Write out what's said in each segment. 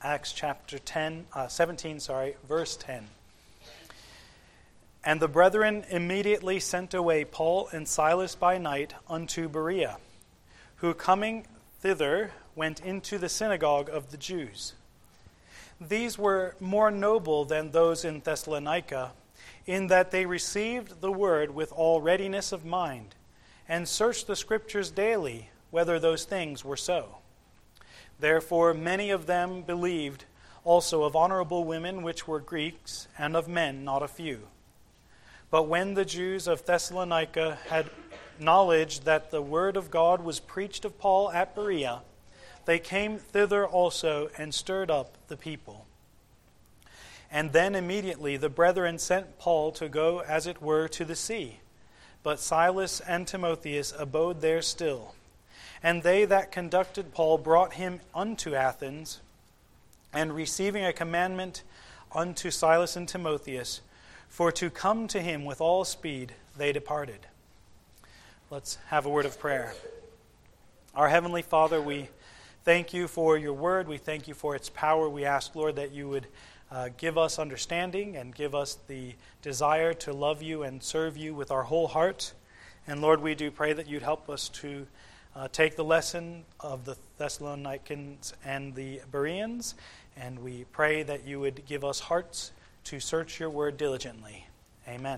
Acts chapter 17, verse 10. And the brethren immediately sent away Paul and Silas by night unto Berea, who coming thither went into the synagogue of the Jews. These were more noble than those in Thessalonica, in that they received the word with all readiness of mind, and searched the Scriptures daily, whether those things were so. Therefore many of them believed, also of honorable women which were Greeks, and of men not a few. But when the Jews of Thessalonica had knowledge that the word of God was preached of Paul at Berea, they came thither also and stirred up the people. And then immediately the brethren sent Paul to go as it were to the sea. But Silas and Timotheus abode there still. And they that conducted Paul brought him unto Athens, and receiving a commandment unto Silas and Timotheus, for to come to him with all speed, they departed. Let's have a word of prayer. Our Heavenly Father, we thank you for your word. We thank you for its power. We ask, Lord, that you would give us understanding and give us the desire to love you and serve you with our whole heart. And Lord, we do pray that you'd help us to take the lesson of the Thessalonians and the Bereans, and we pray that you would give us hearts to search your word diligently. Amen.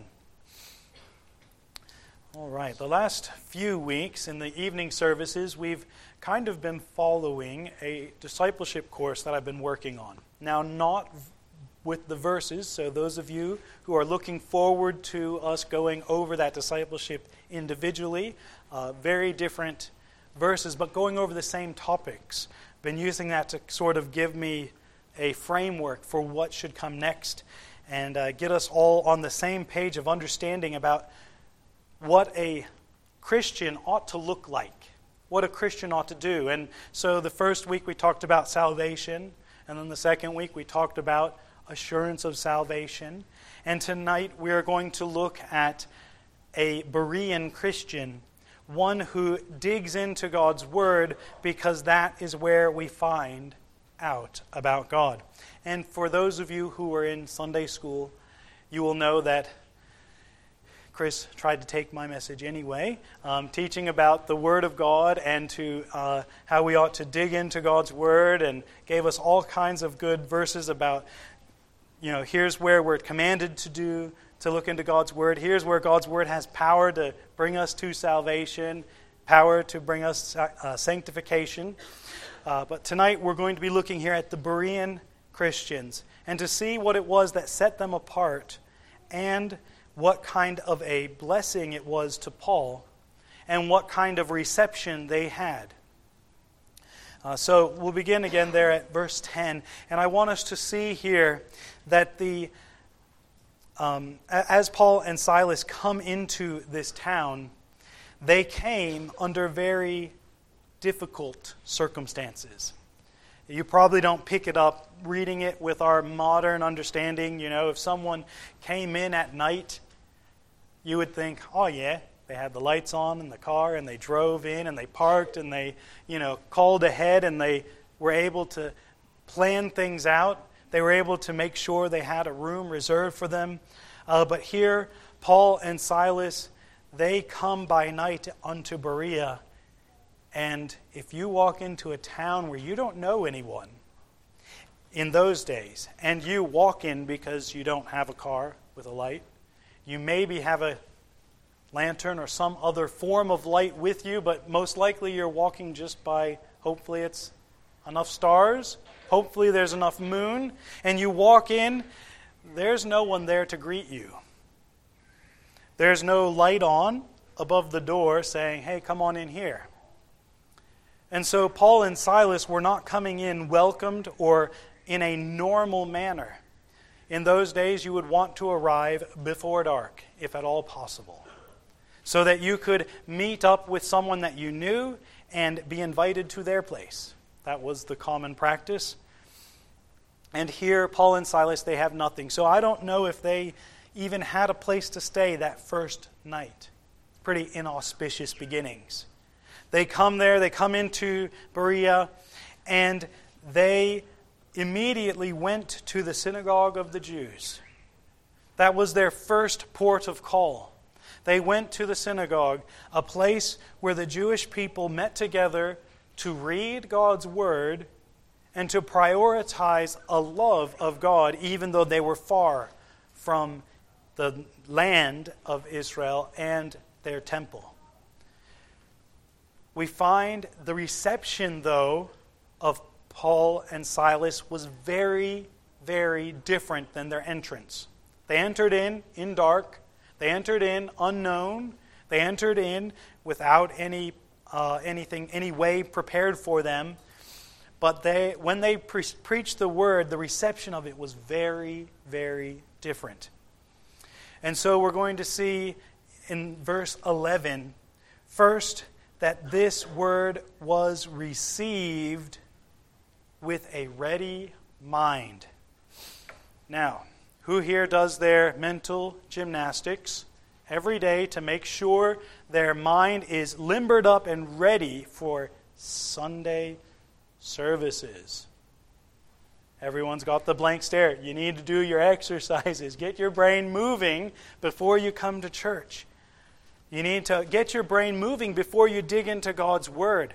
All right, the last few weeks in the evening services, we've kind of been following a discipleship course that I've been working on. Now, not with the verses, so those of you who are looking forward to us going over that discipleship individually, very different verses, but going over the same topics. Been using that to sort of give me a framework for what should come next and get us all on the same page of understanding about what a Christian ought to look like, what a Christian ought to do. And so the first week we talked about salvation, and then the second week we talked about assurance of salvation. And tonight we are going to look at a Berean Christian, one who digs into God's Word because that is where we find out about God. And for those of you who are in Sunday school, you will know that Chris tried to take my message anyway, teaching about the Word of God and to how we ought to dig into God's Word, and gave us all kinds of good verses about, here's where we're commanded to look into God's Word. Here's where God's Word has power to bring us to salvation, power to bring us sanctification. But tonight we're going to be looking here at the Berean Christians and to see what it was that set them apart and what kind of a blessing it was to Paul and what kind of reception they had. So we'll begin again there at verse 10. And I want us to see here that as Paul and Silas come into this town, they came under very difficult circumstances. You probably don't pick it up reading it with our modern understanding. If someone came in at night, you would think, oh yeah, they had the lights on in the car and they drove in and they parked and they, called ahead and they were able to plan things out. They were able to make sure they had a room reserved for them. But here, Paul and Silas, they come by night unto Berea. And if you walk into a town where you don't know anyone in those days, and you walk in because you don't have a car with a light, you maybe have a lantern or some other form of light with you, but most likely you're walking just by, hopefully it's enough stars, hopefully there's enough moon, and you walk in, there's no one there to greet you. There's no light on above the door saying, hey, come on in here. And so Paul and Silas were not coming in welcomed or in a normal manner. In those days, you would want to arrive before dark, if at all possible, so that you could meet up with someone that you knew and be invited to their place. That was the common practice. And here, Paul and Silas, they have nothing. So I don't know if they even had a place to stay that first night. Pretty inauspicious beginnings. They come there, they come into Berea, and they immediately went to the synagogue of the Jews. That was their first port of call. They went to the synagogue, a place where the Jewish people met together to read God's Word and to prioritize a love of God, even though they were far from the land of Israel and their temple. We find the reception, though, of Paul and Silas was very, very different than their entrance. They entered in dark. They entered in unknown. They entered in without any way prepared for them. But when they preached the word, the reception of it was very, very different. And so we're going to see in verse 11, first, that this word was received with a ready mind. Now, who here does their mental gymnastics every day to make sure their mind is limbered up and ready for Sunday services? Everyone's got the blank stare. You need to do your exercises. Get your brain moving before you come to church. You need to get your brain moving before you dig into God's Word.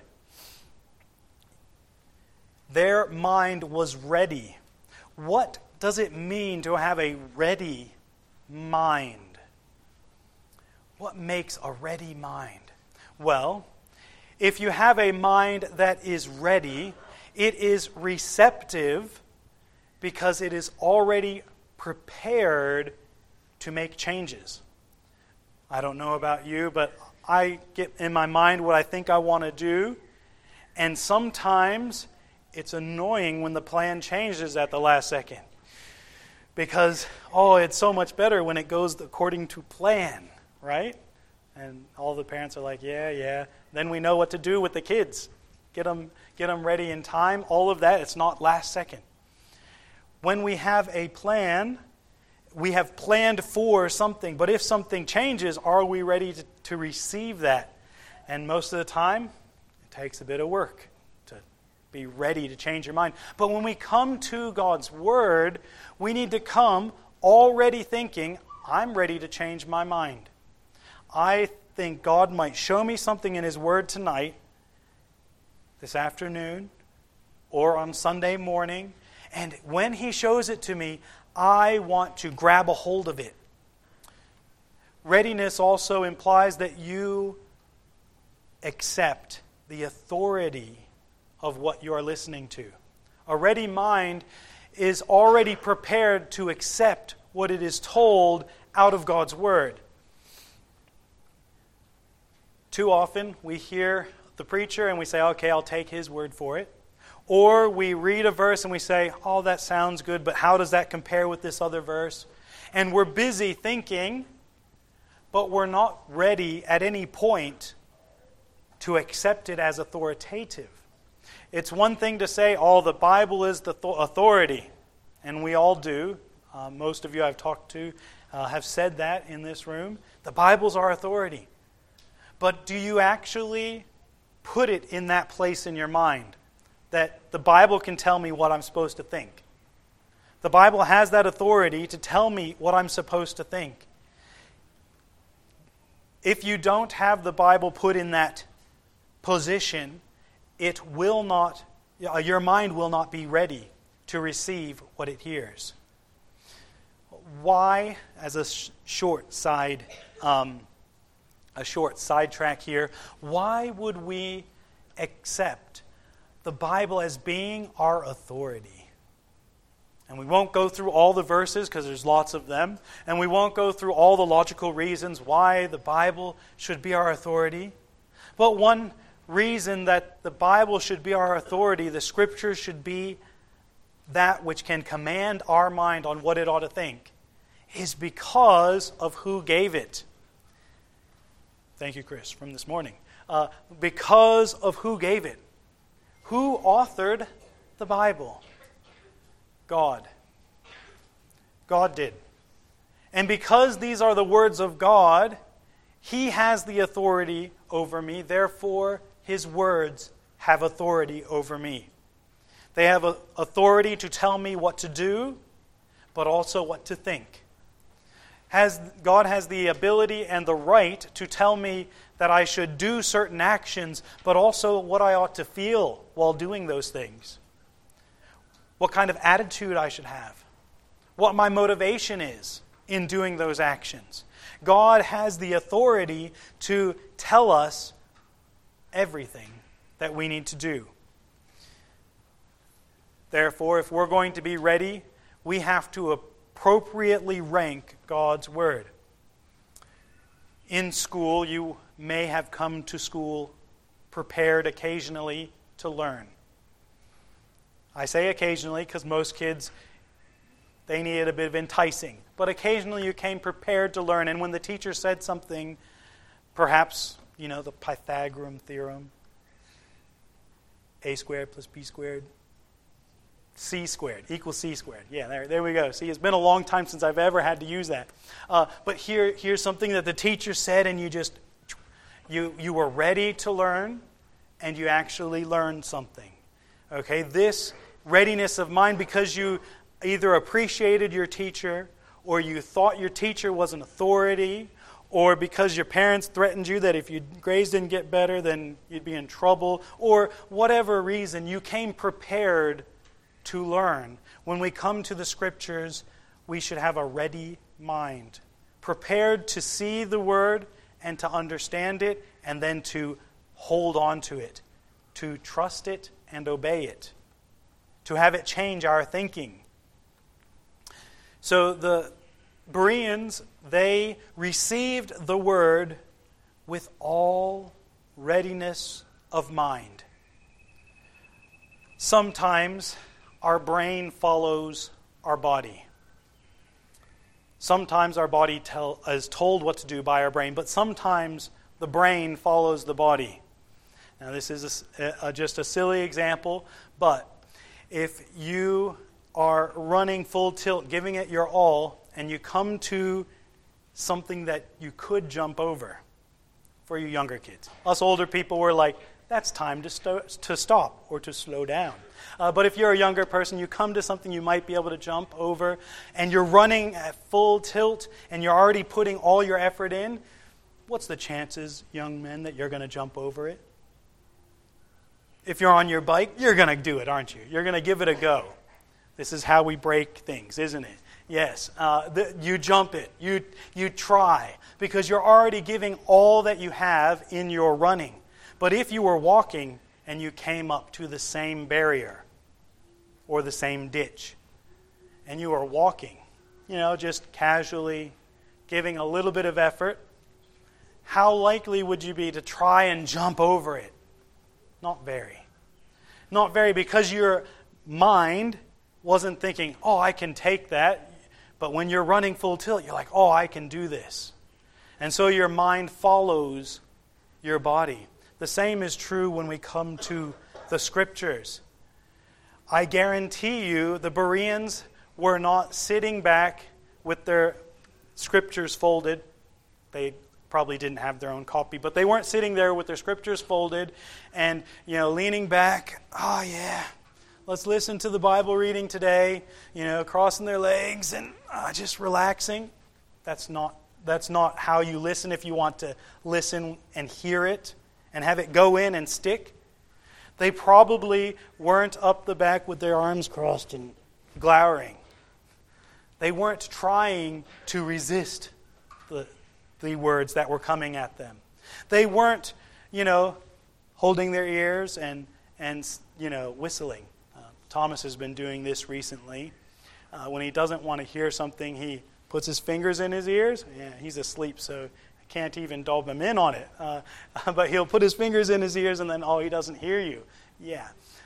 Their mind was ready. What does it mean to have a ready mind? What makes a ready mind? Well, if you have a mind that is ready, it is receptive because it is already prepared to make changes. I don't know about you, but I get in my mind what I think I want to do, and sometimes it's annoying when the plan changes at the last second. Because, it's so much better when it goes according to plan, right? And all the parents are like, yeah. Then we know what to do with the kids. Get them ready in time. All of that, it's not last second. When we have a plan, we have planned for something. But if something changes, are we ready to receive that? And most of the time, it takes a bit of work to be ready to change your mind. But when we come to God's Word, we need to come already thinking, I'm ready to change my mind. I think God might show me something in His Word tonight, this afternoon, or on Sunday morning. And when He shows it to me, I want to grab a hold of it. Readiness also implies that you accept the authority of what you are listening to. A ready mind is already prepared to accept what it is told out of God's Word. Too often we hear the preacher and we say, okay, I'll take his word for it. Or we read a verse and we say, that sounds good, but how does that compare with this other verse? And we're busy thinking, but we're not ready at any point to accept it as authoritative. It's one thing to say, the Bible is the authority. And we all do. Most of you I've talked to have said that in this room. The Bible's our authority. But do you actually put it in that place in your mind? That the Bible can tell me what I'm supposed to think. The Bible has that authority to tell me what I'm supposed to think. If you don't have the Bible put in that position, your mind will not be ready to receive what it hears. Why, as a short sidetrack here, why would we accept the Bible as being our authority? And we won't go through all the verses because there's lots of them, and we won't go through all the logical reasons why the Bible should be our authority. But one reason that the Bible should be our authority, the Scriptures should be that which can command our mind on what it ought to think, is because of who gave it. Thank you, Chris, from this morning. Because of who gave it. Who authored the Bible? God. God did. And because these are the words of God, He has the authority over me. Therefore, His words have authority over me. They have authority to tell me what to do, but also what to think. God has the ability and the right to tell me that I should do certain actions, but also what I ought to feel while doing those things. What kind of attitude I should have. What my motivation is in doing those actions. God has the authority to tell us everything that we need to do. Therefore, if we're going to be ready, we have to appropriately rank God's Word. In school, you may have come to school prepared occasionally to learn. I say occasionally because most kids, they needed a bit of enticing. But occasionally you came prepared to learn. And when the teacher said something, perhaps, the Pythagorean theorem, a squared plus b squared, c squared equals c squared. Yeah, there we go. See, it's been a long time since I've ever had to use that. But here's something that the teacher said, and you were ready to learn, and you actually learned something. Okay, this readiness of mind, because you either appreciated your teacher, or you thought your teacher was an authority, or because your parents threatened you that if your grades didn't get better, then you'd be in trouble, or whatever reason, you came prepared to learn. When we come to the Scriptures, we should have a ready mind, prepared to see the Word and to understand it, and then to hold on to it, to trust it and obey it, to have it change our thinking. So the Bereans, they received the Word with all readiness of mind. Sometimes our brain follows our body. Sometimes our body is told what to do by our brain, but sometimes the brain follows the body. Now this is just a silly example, but if you are running full tilt, giving it your all, and you come to something that you could jump over, for you younger kids. Us older people were like, that's time to stop or to slow down. But if you're a younger person, you come to something you might be able to jump over, and you're running at full tilt, and you're already putting all your effort in, what's the chances, young men, that you're going to jump over it? If you're on your bike, you're going to do it, aren't you? You're going to give it a go. This is how we break things, isn't it? Yes, you jump it, you try, because you're already giving all that you have in your running. But if you were walking and you came up to the same barrier or the same ditch, and you are walking, just casually giving a little bit of effort, how likely would you be to try and jump over it? Not very. Not very, because your mind wasn't thinking, oh, I can take that. But when you're running full tilt, you're like, oh, I can do this. And so your mind follows your body. The same is true when we come to the Scriptures. I guarantee you the Bereans were not sitting back with their Scriptures folded. They probably didn't have their own copy, but they weren't sitting there with their Scriptures folded and, leaning back, oh yeah, let's listen to the Bible reading today, crossing their legs and just relaxing. That's not how you listen if you want to listen and hear it and have it go in and stick. They probably weren't up the back with their arms crossed and glowering. They weren't trying to resist the words that were coming at them. They weren't, holding their ears and whistling. Thomas has been doing this recently. When he doesn't want to hear something, he puts his fingers in his ears. Yeah, he's asleep, so I can't even dob him in on it. But he'll put his fingers in his ears and then, he doesn't hear you. Yeah.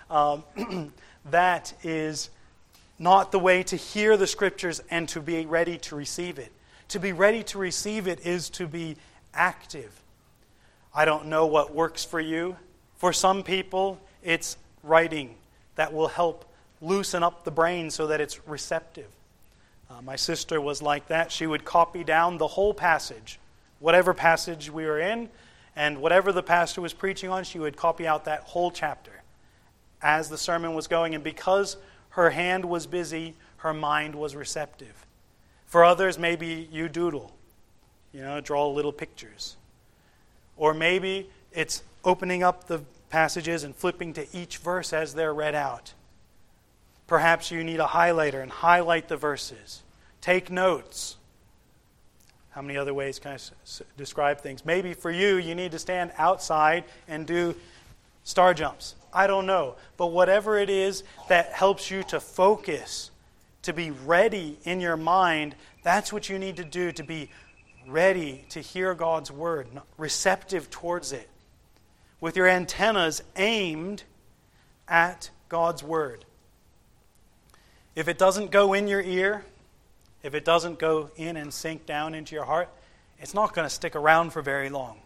That is not the way to hear the Scriptures and to be ready to receive it. To be ready to receive it is to be active. I don't know what works for you. For some people, it's writing that will help loosen up the brain so that it's receptive. My sister was like that. She would copy down the whole passage, whatever passage we were in, and whatever the pastor was preaching on, she would copy out that whole chapter as the sermon was going, and because her hand was busy, her mind was receptive. For others, maybe you doodle, draw little pictures. Or maybe it's opening up the passages and flipping to each verse as they're read out. Perhaps you need a highlighter and highlight the verses. Take notes. How many other ways can I describe things? Maybe for you, you need to stand outside and do star jumps. I don't know. But whatever it is that helps you to focus, to be ready in your mind, that's what you need to do to be ready to hear God's word, receptive towards it, with your antennas aimed at God's word. If it doesn't go in your ear, if it doesn't go in and sink down into your heart, it's not going to stick around for very long.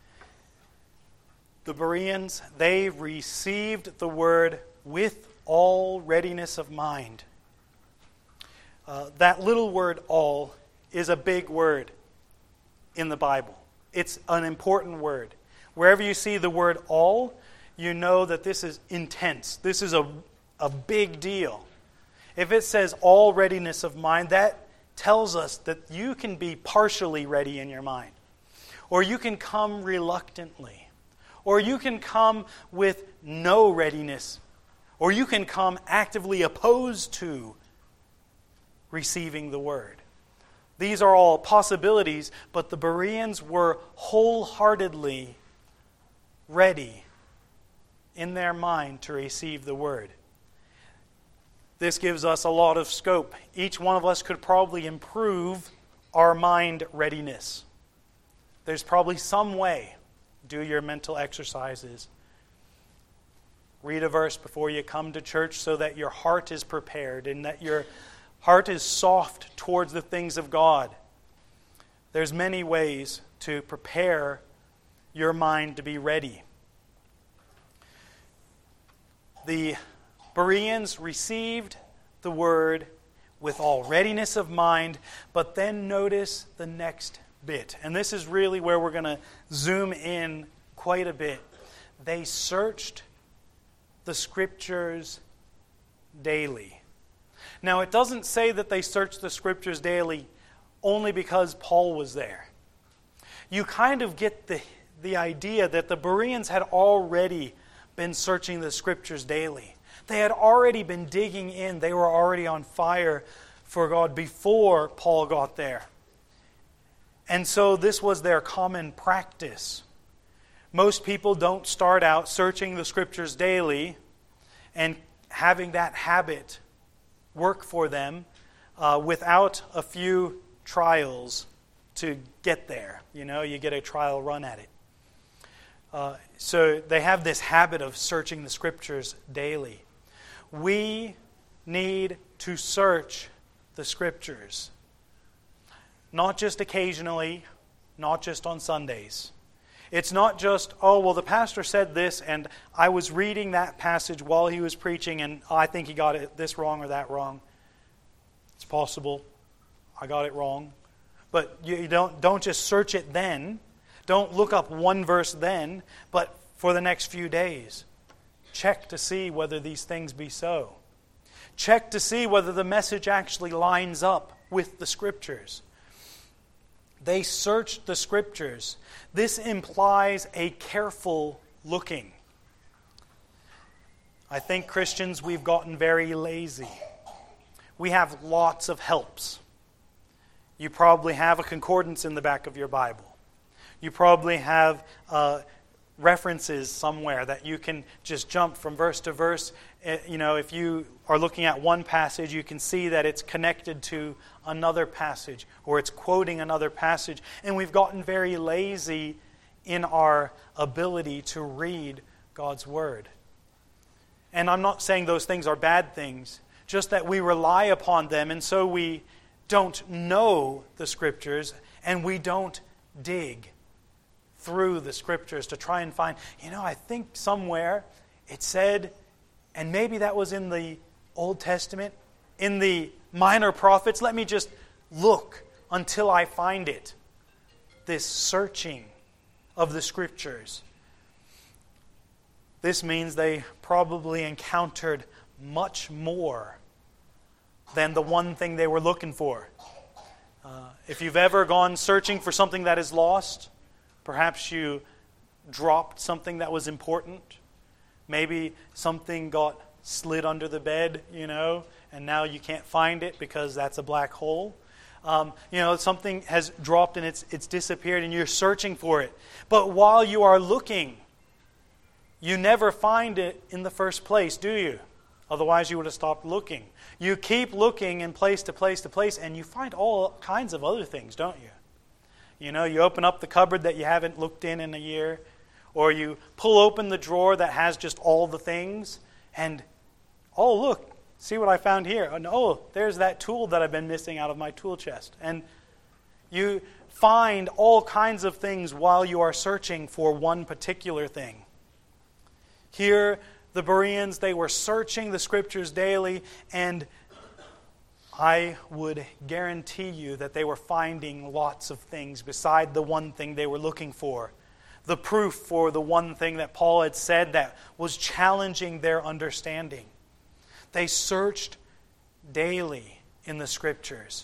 The Bereans, they received the word with all readiness of mind. That little word, all, is a big word in the Bible. It's an important word. Wherever you see the word all, you know that this is intense. This is a big deal. If it says all readiness of mind, that tells us that you can be partially ready in your mind. Or you can come reluctantly. Or you can come with no readiness. Or you can come actively opposed to receiving the word. These are all possibilities, but the Bereans were wholeheartedly ready in their mind to receive the word. This gives us a lot of scope. Each one of us could probably improve our mind readiness. There's probably some way. Do your mental exercises. Read a verse before you come to church so that your heart is prepared and that your heart is soft towards the things of God. There's many ways to prepare your mind to be ready. The Bereans received the word with all readiness of mind, but then notice the next bit. And this is really where we're going to zoom in quite a bit. They searched the Scriptures daily. Now, it doesn't say that they searched the Scriptures daily only because Paul was there. You kind of get the idea that the Bereans had already been searching the Scriptures daily. They had already been digging in. They were already on fire for God before Paul got there. And so this was their common practice. Most people don't start out searching the Scriptures daily and having that habit work for them without a few trials to get there. You get a trial run at it. So they have this habit of searching the Scriptures daily. We need to search the Scriptures. Not just occasionally, not just on Sundays. It's not just, the pastor said this and I was reading that passage while he was preaching and I think he got this wrong or that wrong. It's possible. I got it wrong. But you don't just search it then. Don't look up one verse then, but for the next few days. Check to see whether these things be so. Check to see whether the message actually lines up with the Scriptures. They searched the Scriptures. This implies a careful looking. I think Christians, we've gotten very lazy. We have lots of helps. You probably have a concordance in the back of your Bible. You probably have references somewhere that you can just jump from verse to verse. If you are looking at one passage, you can see that it's connected to another passage or it's quoting another passage. And we've gotten very lazy in our ability to read God's Word. And I'm not saying those things are bad things, just that we rely upon them and so we don't know the Scriptures and we don't dig through the Scriptures to try and find, I think somewhere it said, and maybe that was in the Old Testament, in the minor prophets, let me just look until I find it. This searching of the Scriptures. This means they probably encountered much more than the one thing they were looking for. If you've ever gone searching for something that is lost, perhaps you dropped something that was important. Maybe something got slid under the bed, and now you can't find it because that's a black hole. Something has dropped and it's disappeared and you're searching for it. But while you are looking, you never find it in the first place, do you? Otherwise you would have stopped looking. You keep looking in place to place to place and you find all kinds of other things, don't you? You open up the cupboard that you haven't looked in a year, or you pull open the drawer that has just all the things and, oh look, see what I found here. And oh, there's that tool that I've been missing out of my tool chest. And you find all kinds of things while you are searching for one particular thing. Here, the Bereans, they were searching the Scriptures daily, and I would guarantee you that they were finding lots of things beside the one thing they were looking for. The proof for the one thing that Paul had said that was challenging their understanding. They searched daily in the Scriptures.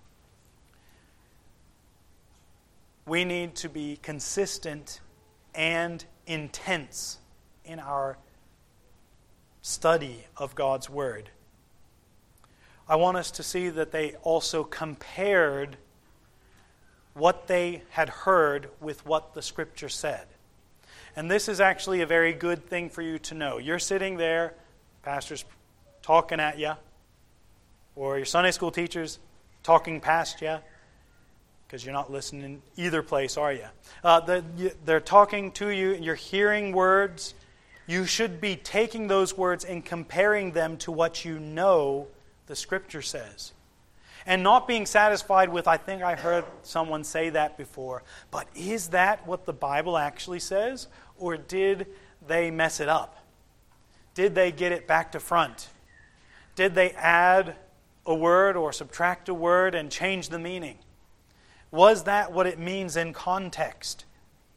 We need to be consistent and intense in our study of God's Word. I want us to see that they also compared what they had heard with what the Scripture said. And this is actually a very good thing for you to know. You're sitting there, pastor's talking at you, or your Sunday school teacher's talking past you, because you're not listening either place, are you? They're talking to you, and you're hearing words. You should be taking those words and comparing them to what you know the Scripture says. And not being satisfied with, I think I heard someone say that before, but is that what the Bible actually says? Or did they mess it up? Did they get it back to front? Did they add a word or subtract a word and change the meaning? Was that what it means in context?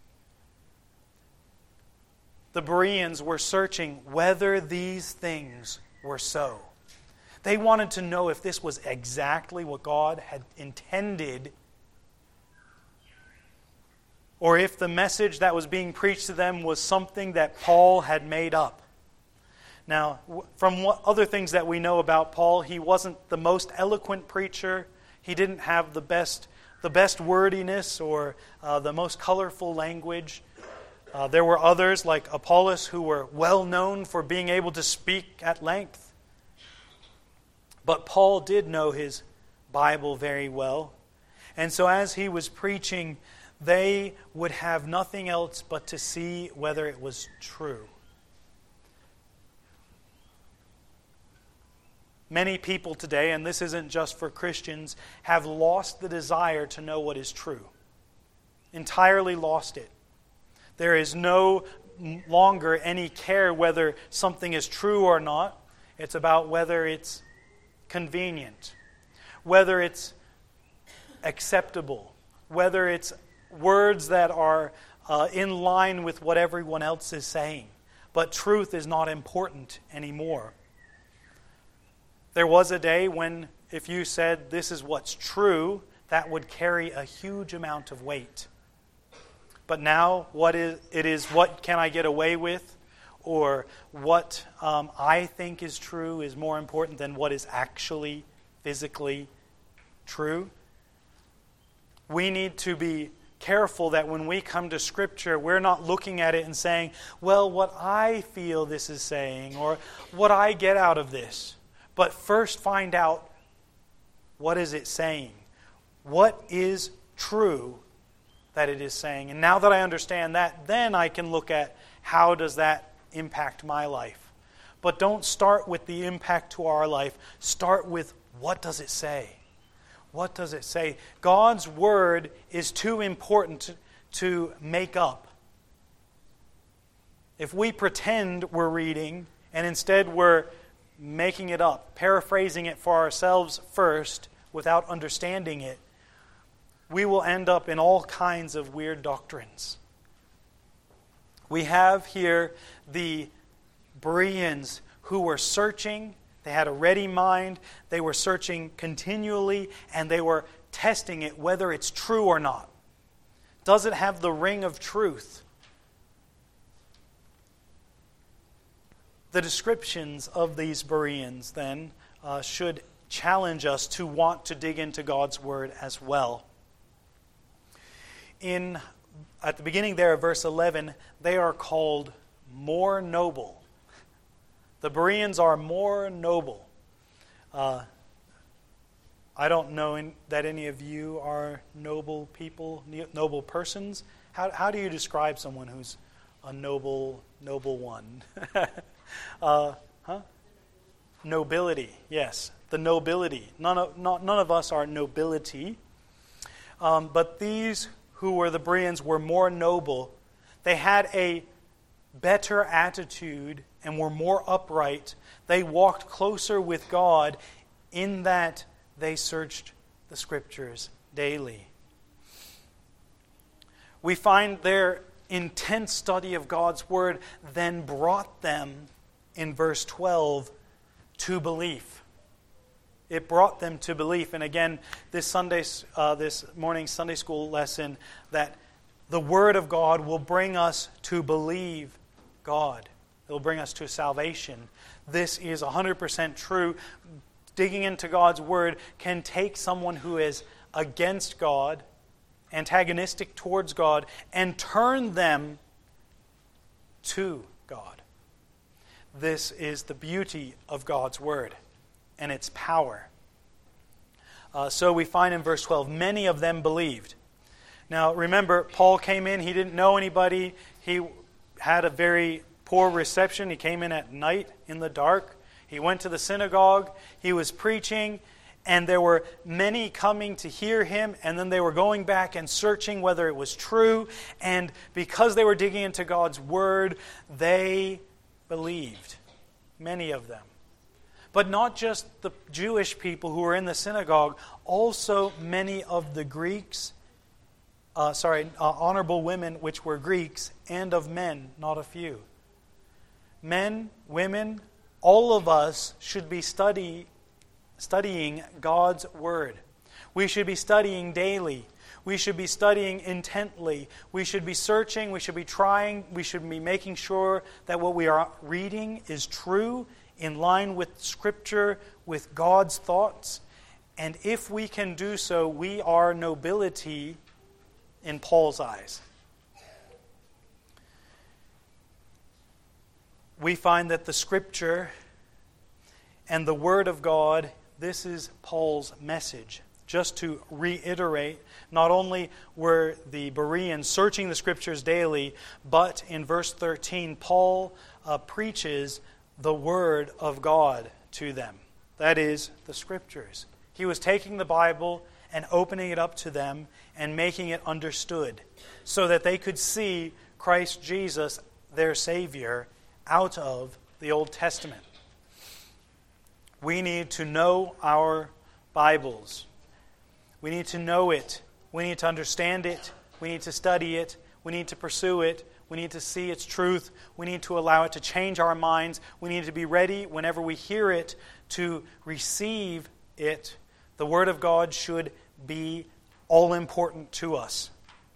The Bereans were searching whether these things were so. They wanted to know if this was exactly what God had intended, or if the message that was being preached to them was something that Paul had made up. Now, from what other things that we know about Paul, he wasn't the most eloquent preacher. He didn't have the best wordiness or the most colorful language. There were others like Apollos who were well known for being able to speak at length. But Paul did know his Bible very well. And so as he was preaching, they would have nothing else but to see whether it was true. Many people today, and this isn't just for Christians, have lost the desire to know what is true. Entirely lost it. There is no longer any care whether something is true or not. It's about whether it's convenient, whether it's acceptable, whether it's words that are in line with what everyone else is saying. But truth is not important anymore. There was a day when if you said this is what's true, that would carry a huge amount of weight. But now what can I get away with? Or what I think is true is more important than what is actually physically true. We need to be careful that when we come to Scripture, we're not looking at it and saying, well, what I feel this is saying, or what I get out of this. But first find out, what is it saying? What is true that it is saying? And now that I understand that, then I can look at how does that impact my life. But don't start with the impact to our life. Start with, what does it say? What does it say? God's Word is too important to make up. If we pretend we're reading and instead we're making it up, paraphrasing it for ourselves first without understanding it, we will end up in all kinds of weird doctrines. We have here the Bereans who were searching. They had a ready mind. They were searching continually, and they were testing it whether it's true or not. Does it have the ring of truth? The descriptions of these Bereans then should challenge us to want to dig into God's Word as well. At the beginning there of verse 11, they are called more noble. The Bereans are more noble. I don't know that any of you are noble people, noble persons. How do you describe someone who's a noble one? Nobility, yes. The nobility. None of us are nobility. But these who were the Bereans were more noble. They had a better attitude and were more upright. They walked closer with God in that they searched the Scriptures daily. We find their intense study of God's Word then brought them, in verse 12, to belief. It brought them to belief. And again, this morning's Sunday school lesson, that the Word of God will bring us to believe God. It will bring us to salvation. This is 100% true. Digging into God's Word can take someone who is against God, antagonistic towards God, and turn them to God. This is the beauty of God's Word and its power. So we find in verse 12, many of them believed. Now remember, Paul came in, he didn't know anybody, he had a very poor reception, he came in at night in the dark, he went to the synagogue, he was preaching, and there were many coming to hear him, and then they were going back and searching whether it was true, and because they were digging into God's Word, they believed, many of them. But not just the Jewish people who were in the synagogue, also many of the Greeks, honorable women which were Greeks, and of men, not a few. Men, women, all of us should be studying God's Word. We should be studying daily. We should be studying intently. We should be searching. We should be trying. We should be making sure that what we are reading is true, in line with Scripture, with God's thoughts. And if we can do so, we are nobility in Paul's eyes. We find that the Scripture and the Word of God, this is Paul's message. Just to reiterate, not only were the Bereans searching the Scriptures daily, but in verse 13, Paul preaches the Word of God to them. That is, the Scriptures. He was taking the Bible and opening it up to them and making it understood so that they could see Christ Jesus, their Savior, out of the Old Testament. We need to know our Bibles. We need to know it. We need to understand it. We need to study it. We need to pursue it. We need to see its truth. We need to allow it to change our minds. We need to be ready whenever we hear it to receive it. The Word of God should be all important to us.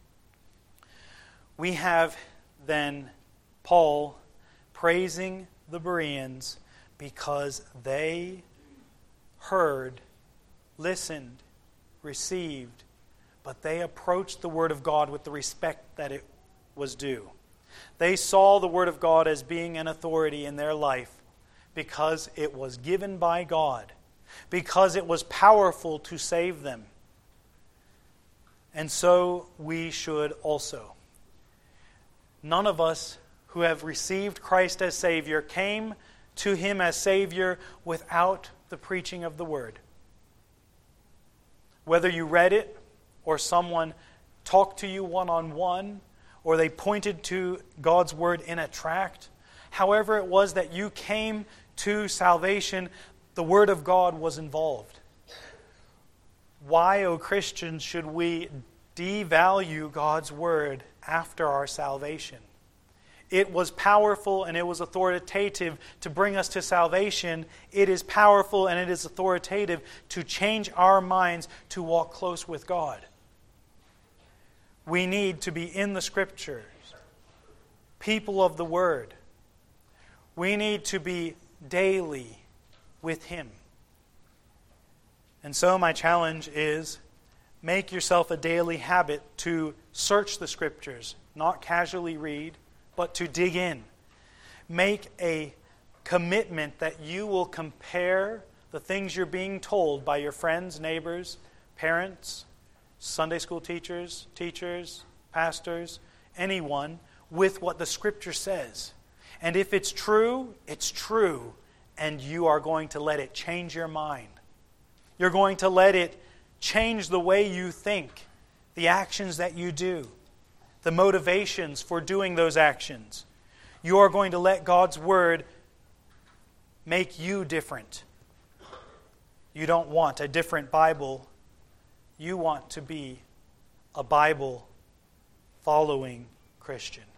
We have then Paul praising the Bereans because they heard, listened, received, but they approached the Word of God with the respect that it was due. They saw the Word of God as being an authority in their life because it was given by God, because it was powerful to save them. And so we should also. None of us who have received Christ as Savior came to Him as Savior without the preaching of the Word. Whether you read it, or someone talked to you one-on-one, or they pointed to God's Word in a tract, however it was that you came to salvation, the Word of God was involved. Why, O Christians, should we devalue God's Word after our salvation? it was powerful and it was authoritative to bring us to salvation, it is powerful and it is authoritative to change our minds to walk close with God. We need to be in the Scriptures, people of the Word. We need to be daily with Him. And so my challenge is, make yourself a daily habit to search the Scriptures, not casually read, but to dig in. Make a commitment that you will compare the things you're being told by your friends, neighbors, parents, Sunday school teachers, pastors, anyone, with what the Scripture says. And if it's true, and you are going to let it change your mind. You're going to let it change the way you think, the actions that you do, the motivations for doing those actions. You are going to let God's Word make you different. You don't want a different Bible. You want to be a Bible-following Christian.